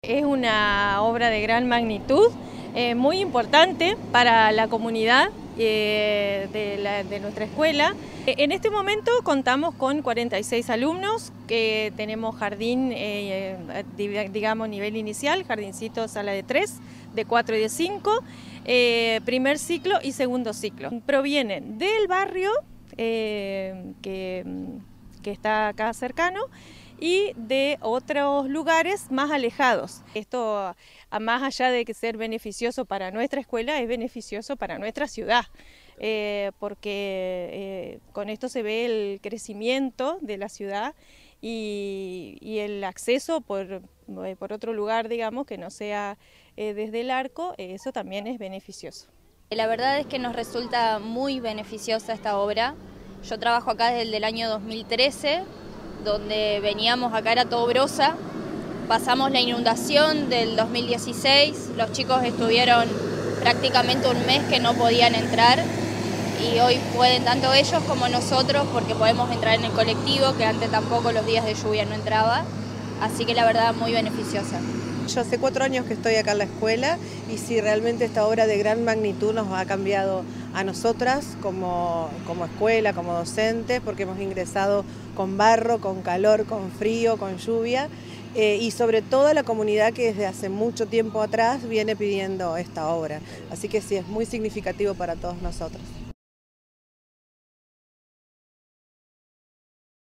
Es una obra de gran magnitud, muy importante para la comunidad de nuestra escuela. En este momento contamos con 46 alumnos, que tenemos jardín, digamos, nivel inicial, jardincito, sala de 3, de 4 y de 5, primer ciclo y segundo ciclo. Provienen del barrio que está acá cercano, y de otros lugares más alejados. Esto, más allá de que ser beneficioso para nuestra escuela, es beneficioso para nuestra ciudad, porque con esto se ve el crecimiento de la ciudad y el acceso por otro lugar, digamos, que no sea desde el arco, eso también es beneficioso. La verdad es que nos resulta muy beneficiosa esta obra. Yo trabajo acá desde el año 2013, donde veníamos acá, era todo brosa. Pasamos la inundación del 2016, los chicos estuvieron prácticamente un mes que no podían entrar y hoy pueden tanto ellos como nosotros, porque podemos entrar en el colectivo, que antes tampoco los días de lluvia no entraba, así que la verdad muy beneficiosa. Yo hace 4 años que estoy acá en la escuela y sí, realmente esta obra de gran magnitud nos ha cambiado a nosotras como escuela, como docentes, porque hemos ingresado con barro, con calor, con frío, con lluvia y sobre todo a la comunidad que desde hace mucho tiempo atrás viene pidiendo esta obra. Así que sí, es muy significativo para todos nosotros.